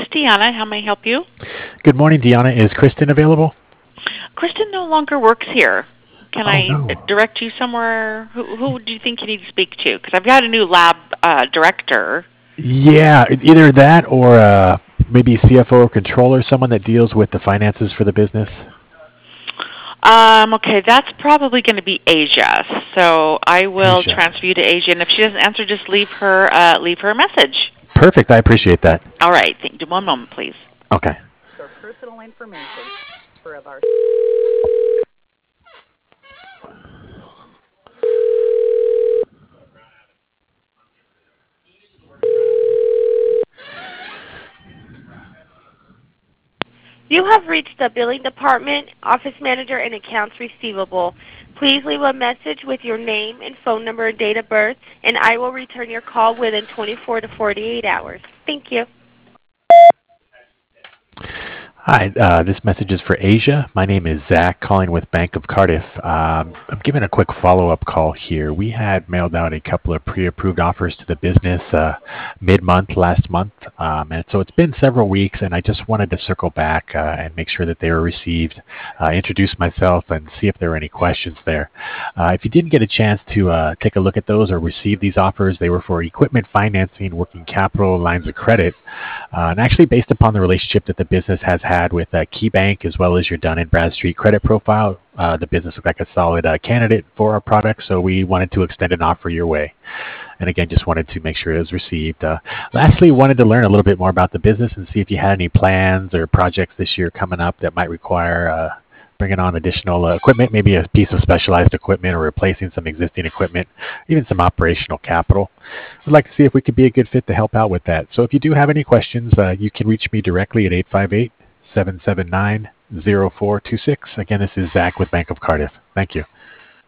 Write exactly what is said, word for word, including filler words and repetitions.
Deanna. How may I help you? Good morning, Deanna. Is Kristen available? Kristen no longer works here. Can Oh, I no. direct you somewhere? Who, who do you think you need to speak to? Because I've got a new lab uh, director. Yeah, either that or uh, maybe C F O or controller, someone that deals with the finances for the business. Um, okay, that's probably going to be Asia. So I will Asia. transfer you to Asia, and if she doesn't answer, just leave her uh, leave her a message. Perfect. I appreciate that. All right. Thank you. One moment, please. Okay. Your personal information for of our You have reached the billing department, office manager, and accounts receivable. Please leave a message with your name and phone number and date of birth, and I will return your call within twenty-four to forty-eight hours. Thank you. Hi, uh, this message is for Asia. My name is Zach, calling with Bank of Cardiff. Um, I'm giving a quick follow-up call here. We had mailed out a couple of pre-approved offers to the business uh, mid-month last month, um, and so it's been several weeks, and I just wanted to circle back uh, and make sure that they were received, uh, introduce myself, and see if there were any questions there. Uh, if you didn't get a chance to uh, take a look at those or receive these offers, they were for equipment financing, working capital, lines of credit, uh, and actually based upon the relationship that the business has had with uh, KeyBank as well as your Dun and Bradstreet credit profile. Uh, the business looked like a solid uh, candidate for our product, so we wanted to extend an offer your way. And again, just wanted to make sure it was received. Uh, lastly, wanted to learn a little bit more about the business and see if you had any plans or projects this year coming up that might require uh, bringing on additional uh, equipment, maybe a piece of specialized equipment or replacing some existing equipment, even some operational capital. I'd like to see if we could be a good fit to help out with that. So if you do have any questions, uh, you can reach me directly at eight five eight, seven seven nine, zero four two six. Again, this is Zach with Bank of Cardiff. Thank you.